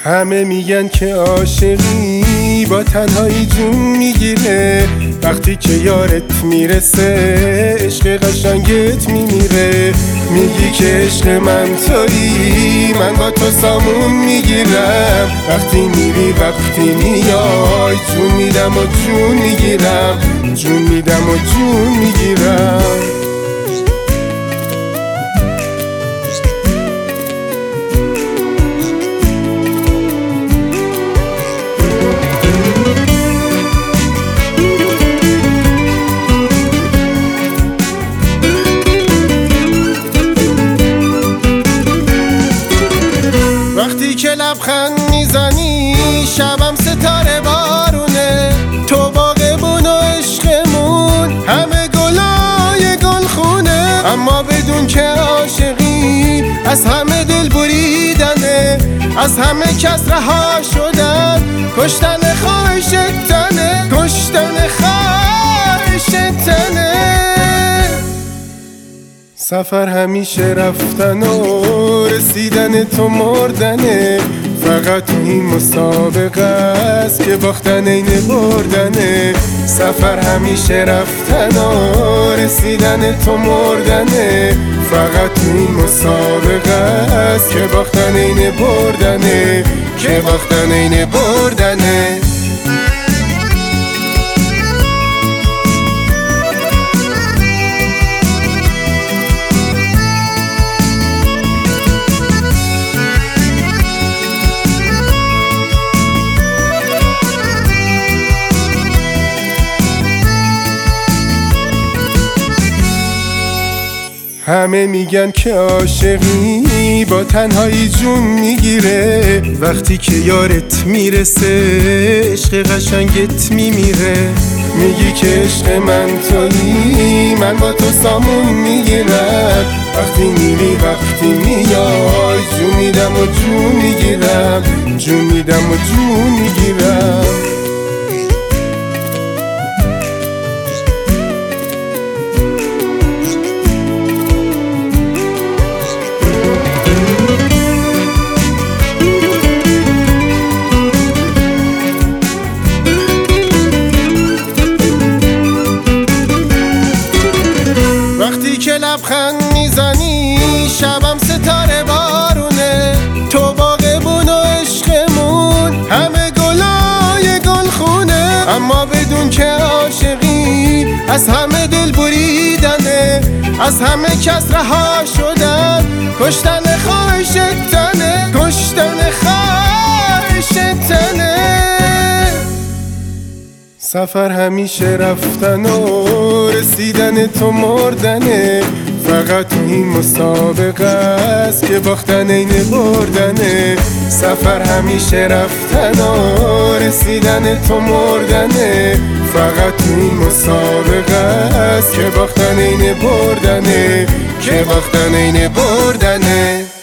همه میگن که عاشقی با تنهایی جون میگیره، وقتی که یارت میرسه عشق قشنگت میمیره. میگی که عشق من تویی، من با تو سامون میگیرم، وقتی میری وقتی میای جون میدم و جون میگیرم، جون میدم و جون میگیرم. وقتی که لبخند میزنی شبم ستاره بارونه، تو باغبون و عشقمون همه گلای گلخونه. اما بدون که عاشقی از همه دل بریدنه، از همه کس رها شدن، کشتن خواهشتنه، کشتن خواهشتنه. سفر همیشه رفتن و رسیدن تو مردنه، فقط تو این مسابقه است که باختن این بردنه. سفر همیشه رفتن و رسیدن تو مردنه، فقط تو این مسابقه است که باختن این بردنه، که باختن این بردنه. همه میگن که عاشقی با تنهایی جون میگیره، وقتی که یارت میرسه عشق قشنگت میمیره. میگی که عشق من تویی، من با تو سامون میگیرم، وقتی میری وقتی میای جون میدم و جون میگیرم، جون میدم و جون میگیرم. وقتی که لبخند میزنی شبم ستاره بارونه، تو باغبون و عشقمون همه گلای گلخونه. اما بدون که عاشقی از همه دل بریدنه، از همه کس رها شدن، کشتن خواهشتنه، کشتن خواهشتنه. سفر همیشه رفتن و رسیدن تو مردنه، فقط تو این مسابقه است که باختن این بردنه. سفر همیشه رفتن و رسیدن تو مردنه، فقط تو این مسابقه است که باختن این بردنه، که باختن این بردنه.